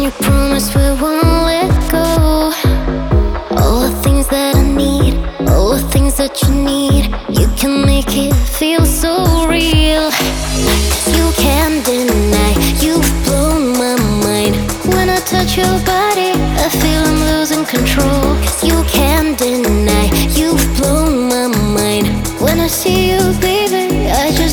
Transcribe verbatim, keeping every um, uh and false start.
you promise we won't let go. All the things that I need, all the things that you need, you can make it feel so real. 'Cause you can't deny, you've blown my mind. When I touch your body, I feel I'm losing control. 'Cause you can't deny, you've blown my mind. When I see you, baby, I just